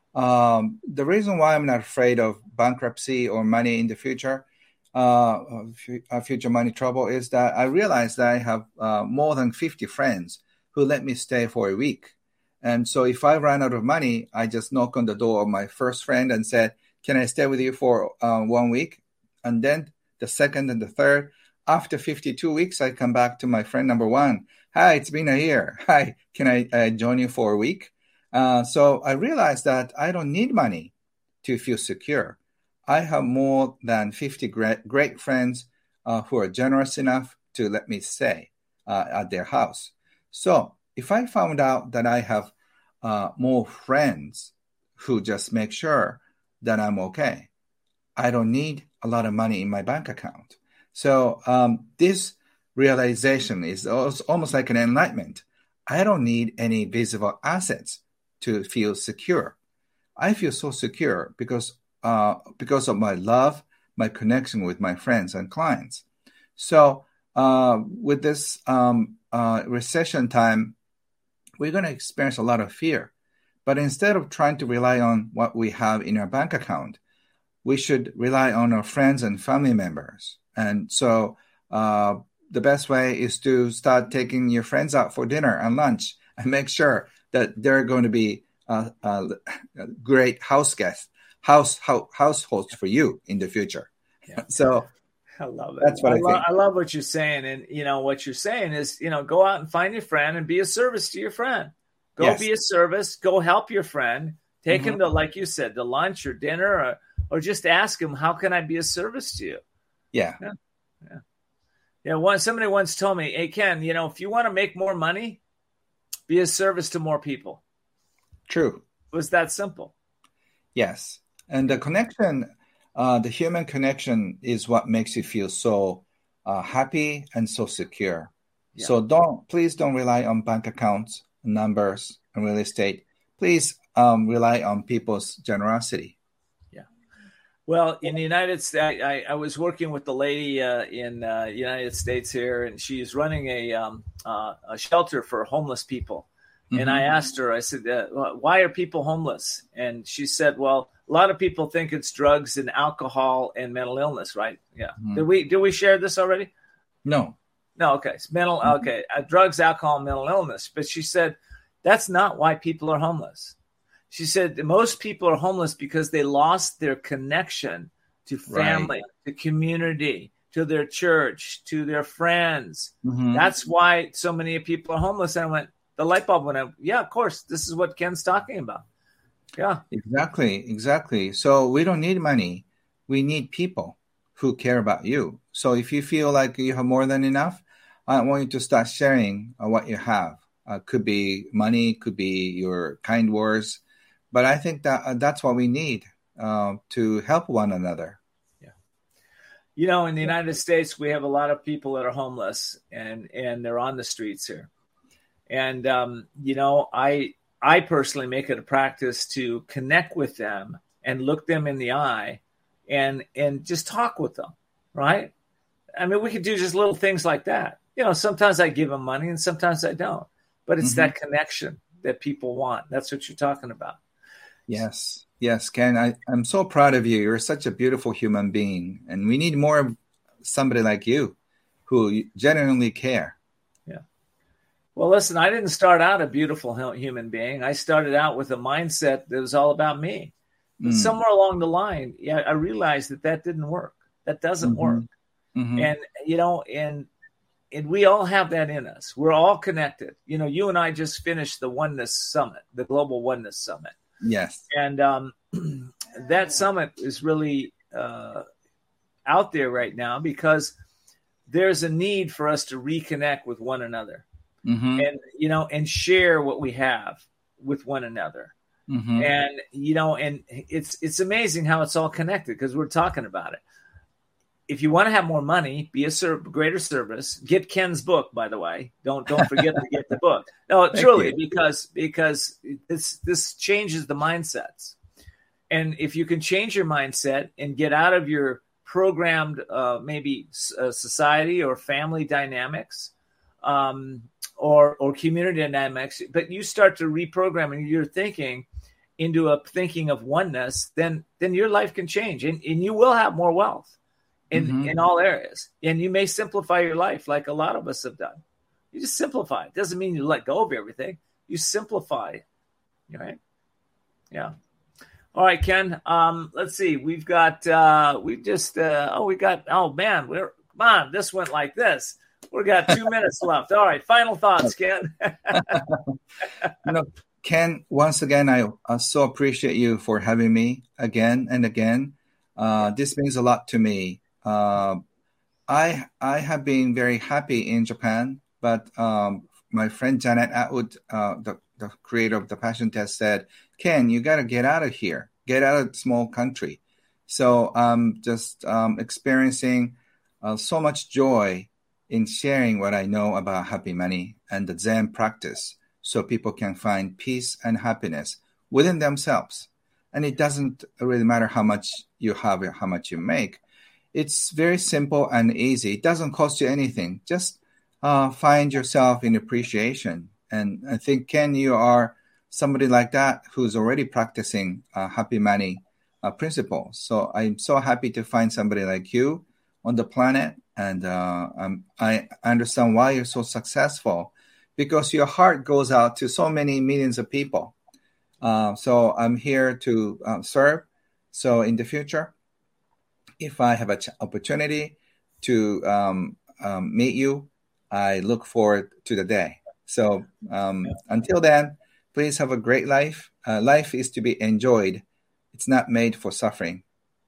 Speaker 11: Um, the reason why I'm not afraid of bankruptcy or money in the future, uh, f- future money trouble, is that I realize that I have uh, more than fifty friends who let me stay for a week. And so if I run out of money, I just knock on the door of my first friend and said, can I stay with you for uh, one week? And then the second and the third. After fifty-two weeks, I come back to my friend number one. Hi, it's been a year. Hi, can I uh, join you for a week? Uh, so I realized that I don't need money to feel secure. I have more than fifty great, great friends uh, who are generous enough to let me stay uh, at their house. So if I found out that I have uh, more friends who just make sure that I'm okay, I don't need a lot of money in my bank account. So um, this realization is almost like an enlightenment. I don't need any visible assets to feel secure. I feel so secure because uh, because of my love, my connection with my friends and clients. So uh, with this um, uh, recession time, we're going to experience a lot of fear. But instead of trying to rely on what we have in our bank account, we should rely on our friends and family members. And so uh, the best way is to start taking your friends out for dinner and lunch and make sure that they're going to be uh, uh, great house guests, house, house households for you in the future. Yeah. So
Speaker 1: I love it.
Speaker 11: That's what I,
Speaker 1: I,
Speaker 11: I
Speaker 1: lo-
Speaker 11: think.
Speaker 1: I love what you're saying. And, you know, what you're saying is, you know, go out and find your friend and be a service to your friend. Go yes. be a service. Go help your friend. Take mm-hmm. him to, like you said, to lunch or dinner, or, or just ask him, how can I be a service to you?
Speaker 11: Yeah.
Speaker 1: Yeah. Yeah. Yeah. One, somebody once told me, hey, Ken, you know, if you want to make more money, be a service to more people.
Speaker 11: True.
Speaker 1: It was that simple.
Speaker 11: Yes. And the connection, uh, the human connection is what makes you feel so uh, happy and so secure. Yeah. So don't, please don't rely on bank accounts, numbers, and real estate. Please um, rely on people's generosity.
Speaker 1: Well, in the United States, I, I was working with the lady uh, in the uh, United States here, and she's running a, um, uh, a shelter for homeless people. Mm-hmm. And I asked her, I said, uh, why are people homeless? And she said, well, a lot of people think it's drugs and alcohol and mental illness, right? Yeah. Mm-hmm. Did we did we share this already?
Speaker 11: No.
Speaker 1: No, okay. It's mental, mm-hmm. okay. Uh, drugs, alcohol, and mental illness. But she said, that's not why people are homeless. She said most people are homeless because they lost their connection to family, right. to community, to their church, to their friends. Mm-hmm. That's why so many people are homeless. And I went, the light bulb went up. Yeah, of course. This is what Ken's talking about. Yeah.
Speaker 11: Exactly. Exactly. So we don't need money. We need people who care about you. So if you feel like you have more than enough, I want you to start sharing uh, what you have. Uh, could be money, could be your kind words. But I think that uh, that's what we need uh, to help one another.
Speaker 1: Yeah. You know, in the United States, we have a lot of people that are homeless and, and they're on the streets here. And, um, you know, I I personally make it a practice to connect with them and look them in the eye and and just talk with them, right? I mean, we could do just little things like that. You know, sometimes I give them money and sometimes I don't. But it's mm-hmm. that connection that people want. That's what you're talking about.
Speaker 11: Yes. Yes, Ken, I, I'm so proud of you. You're such a beautiful human being. And we need more of somebody like you who genuinely care.
Speaker 1: Yeah. Well, listen, I didn't start out a beautiful human being. I started out with a mindset that was all about me. But mm. somewhere along the line, yeah, I realized that that didn't work. That doesn't mm-hmm. work. Mm-hmm. And, you know, and and we all have that in us. We're all connected. You know, you and I just finished the Oneness Summit, the Global Oneness Summit.
Speaker 11: Yes.
Speaker 1: And um, that summit is really uh, out there right now because there's a need for us to reconnect with one another, mm-hmm. and, you know, and share what we have with one another. Mm-hmm. And, you know, and it's, it's amazing how it's all connected because we're talking about it. If you want to have more money, be a ser- greater service, get Ken's book, by the way. Don't, don't forget to get the book. No, truly, you. because, because this, this changes the mindsets. And if you can change your mindset and get out of your programmed, uh, maybe uh, society or family dynamics, um, or, or community dynamics, but you start to reprogram your thinking into a thinking of oneness, then, then your life can change and, and you will have more wealth in, mm-hmm. in all areas. And you may simplify your life like a lot of us have done. You just simplify. It doesn't mean you let go of everything. You simplify. Right? Yeah. All right, Ken. Um, let's see. We've got, uh, we just, uh, oh, we got, oh man, we're, come on, this went like this. We've got two minutes left. All right. Final thoughts, Ken.
Speaker 11: you know, Ken, once again, I, I so appreciate you for having me again and again. Uh, this means a lot to me. Uh, I I have been very happy in Japan, but um, my friend Janet Atwood, uh, the, the creator of the Passion Test, said, Ken, you got to get out of here, get out of the small country. So I'm just um, experiencing uh, so much joy in sharing what I know about happy money and the Zen practice so people can find peace and happiness within themselves. And it doesn't really matter how much you have or how much you make. It's very simple and easy. It doesn't cost you anything. Just uh, find yourself in appreciation. And I think, Ken, you are somebody like that who's already practicing uh, happy money uh, principles. So I'm so happy to find somebody like you on the planet. And uh, um, I understand why you're so successful, because your heart goes out to so many millions of people. Uh, so I'm here to uh, serve. So in the future, if I have an ch- opportunity to um, um, meet you, I look forward to the day. So um, until then, please have a great life. Uh, life is to be enjoyed. It's not made for suffering.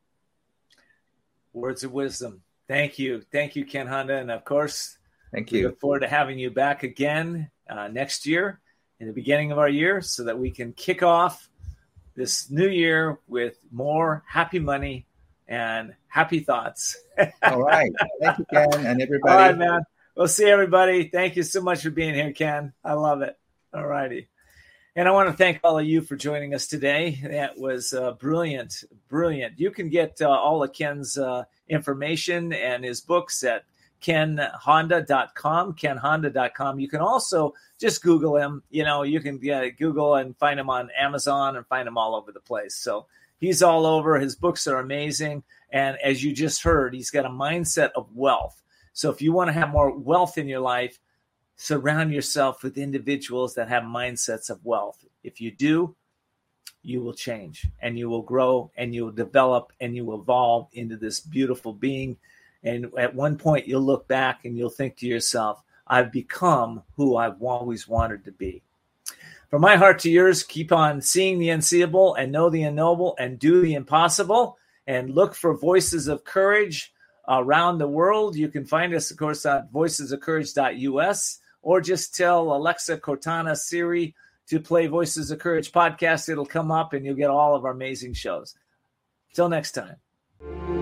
Speaker 1: Words of wisdom. Thank you. Thank you, Ken Honda. And of course,
Speaker 11: thank
Speaker 1: we
Speaker 11: you.
Speaker 1: look forward to having you back again uh, next year in the beginning of our year so that we can kick off this new year with more happy money and happy thoughts.
Speaker 11: All right. Thank you, Ken, and everybody.
Speaker 1: All right, man. We'll see everybody. Thank you so much for being here, Ken. I love it. All righty. And I want to thank all of you for joining us today. That was uh, brilliant, brilliant. You can get uh, all of Ken's uh, information and his books at ken honda dot com, ken honda dot com. You can also just Google him. You know, you can uh, Google and find him on Amazon and find him all over the place. So he's all over. His books are amazing. And as you just heard, he's got a mindset of wealth. So if you want to have more wealth in your life, surround yourself with individuals that have mindsets of wealth. If you do, you will change and you will grow and you will develop and you will evolve into this beautiful being. And at one point, you'll look back and you'll think to yourself, I've become who I've always wanted to be. From my heart to yours, keep on seeing the unseeable and know the unknowable and do the impossible and look for voices of courage around the world. You can find us, of course, at voices of courage dot U S, or just tell Alexa, Cortana, Siri to play Voices of Courage podcast. It'll come up and you'll get all of our amazing shows. Till next time.